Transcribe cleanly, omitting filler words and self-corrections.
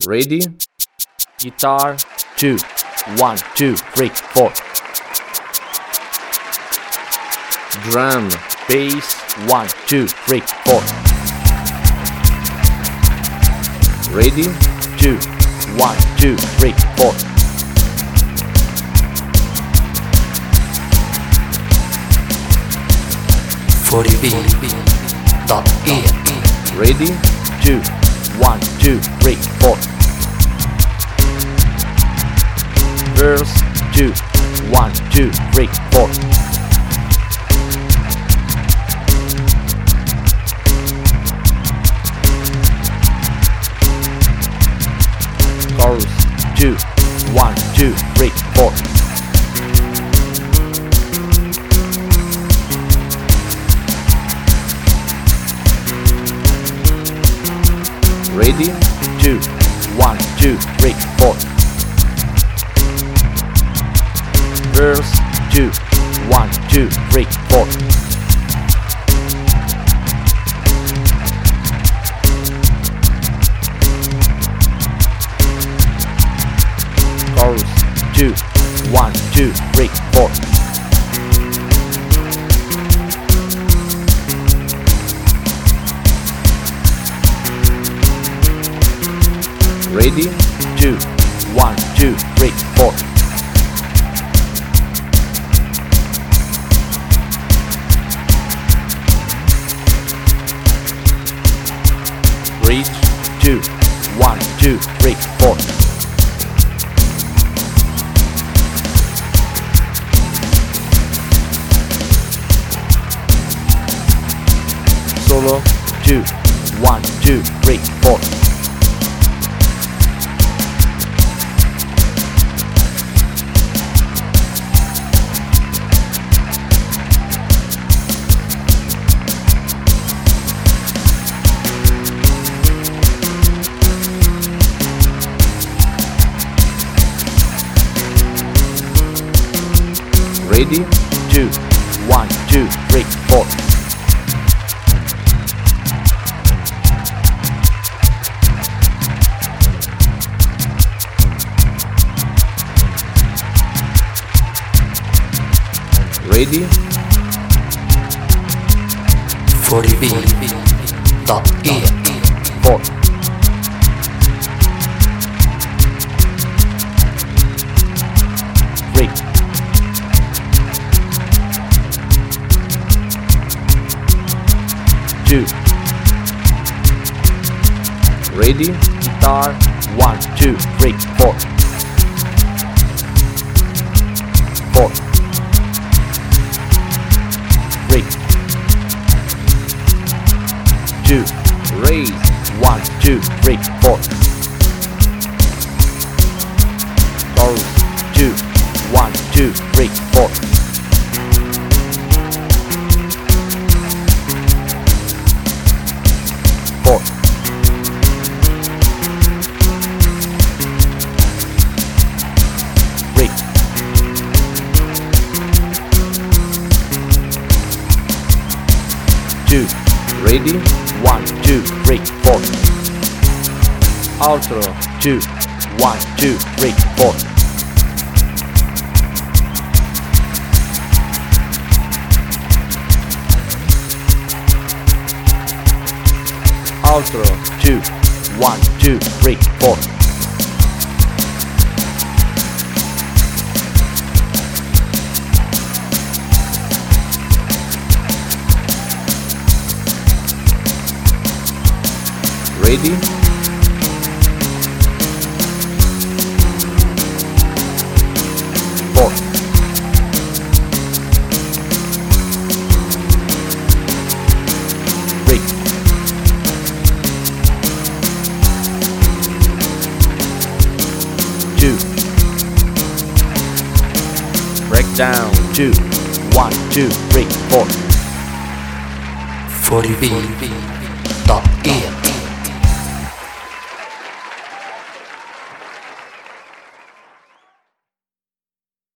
Ready? Guitar 2, 1, 2, 3, 4. Drum, bass 1, 2, 3, 4. Ready? 2, 1, 2, 3, 4. Ready? 2, 1, 2, 3, 4. Verse 2, 1, 2, 3, 4. Chorus 2, 1, 2, 3, 4. Ready? 2, 1, 2, 3, 4. Verse 2, 1, 2, 3, 4. Chorus 2, 1, 2, 3, 4. Ready? 2, 1, 2, 3, 4. Bridge 2, 1, 2, 3, 4. Solo 2, 1, 2, 3, 4. Ready? 2, 1, 2, 3, 4. Ready? 4. 3. Two. Ready? Guitar 1, 2, 3, 4. 4. 3. 2. Raise 1, 2, 3, 4. Chorus 2, 1, 2, 3, 4. Ready? 1, 2, 3, 4. Outro 2, 1, 2, 3, 4. Outro 2, 1, 2, 3, 4. Ready? 4. 3. 2. Breakdown 2, 1, 2, 3, 4. 40B.in